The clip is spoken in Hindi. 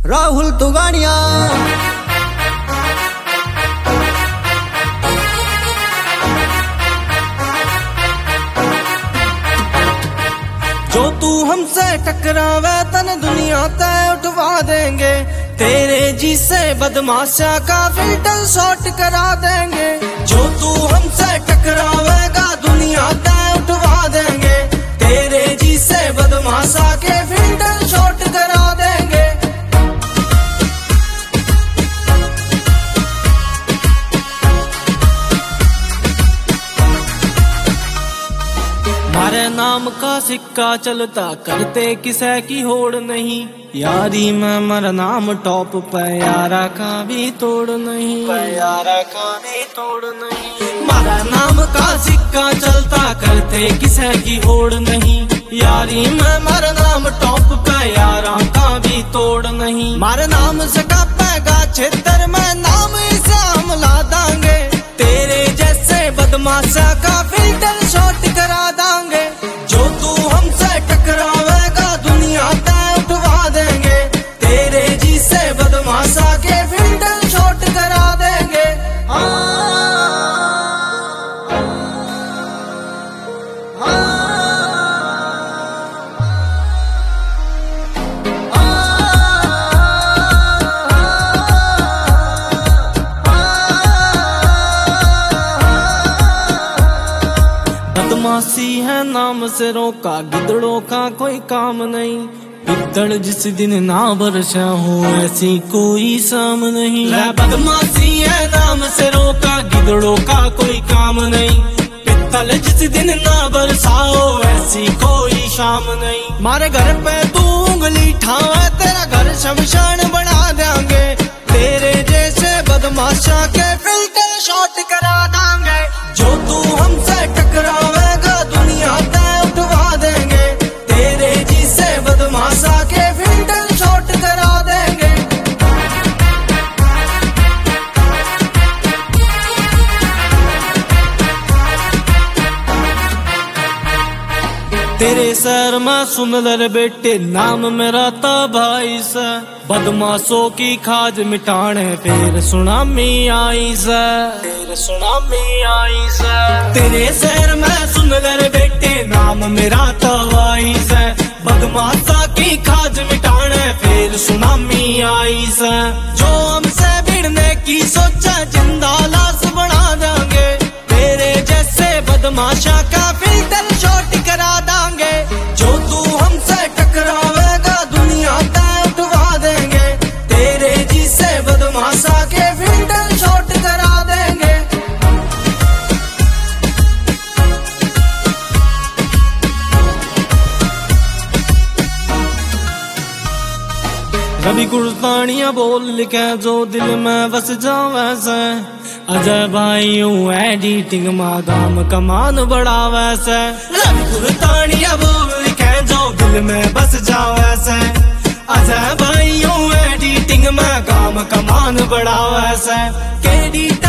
राहुल तुगानिया। जो तू हमसे टकरावे तन दुनिया तय उठवा देंगे, तेरे जी से बदमाशा का फिल्टर शॉट करा देंगे। जो तू हमसे टकरावेगा दुनिया तय उठवा देंगे, तेरे जी से बदमाशा के फिल्टर शॉट करा देंगे। हमारे नाम का सिक्का चलता करते किसे की होड़ नहीं, यारी में मर नाम टॉप पे यारा का भी तोड़ नहीं, यारा का भी तोड़ नहीं। हमारा नाम का सिक्का चलता करते किसे की होड़ नहीं, यारी में मर नाम टॉप पे यारा का भी तोड़ नहीं। हमारे नाम से कापेगा क्षेत्र में नाम इसे हम ला देंगे, तेरे जैसे बदमाशा का फिल्टर शॉट करा देंगे। जो तू हमसे टकरावेगा दुनिया तय उठवा देंगे, तेरे जी से बदमाशा के फिल्टर शॉट करा देंगे। बदमाशी है नाम से रोका, गिदड़ों का कोई काम नहीं। गिदड़ जिस दिन ना बरसा हो ऐसी कोई शाम नहीं। बदमाशी है नाम से रोका, गिदड़ों का कोई काम नहीं। पित्तल जिस दिन ना बरसाओ ऐसी कोई शाम नहीं। मारे घर पे तू उंगली ठावे तेरा घर शमशान बना देंगे, तेरे जैसे बदमाशा के फिल्टर शॉट करा देंगे। जो तू हमसे टकरावेगा दुनिया तय उठवा देंगे, तेरे जी से बदमाशा के फिल्टर शॉट करा देंगे। तेरे शहर में सुन ले बेटे नाम मेरा था भाई सा, बदमाशों की खाज मिटाने फिर सुनामी आई सा, फिर सुनामी आई सा। तेरे शहर में सुन ले बेटे नाम मेरा था भाई सा, बदमाशा की खाज मिटाने फिर सुनामी आई सा। जो हमसे भिड़ने की सोचा जिंदा लाश बना देंगे, तेरे जैसे बदमाशा का फिल्टर शॉट करा देंगे। जो तू हमसे टकरावेगा दुनिया तय उठवा देंगे, तेरे जी से बदमाशा के फिल्टर शॉट करा देंगे। रवि गुरतानिया बोल के जो दिल में बस जावे से, अजय भाई एडिटिंग मादाम कमान बढ़ावे से। रवि गुरतानिया बोल के जो दिल में बस जावे से, अजय भाई एडिटिंग में काम कमान बढ़ावे से।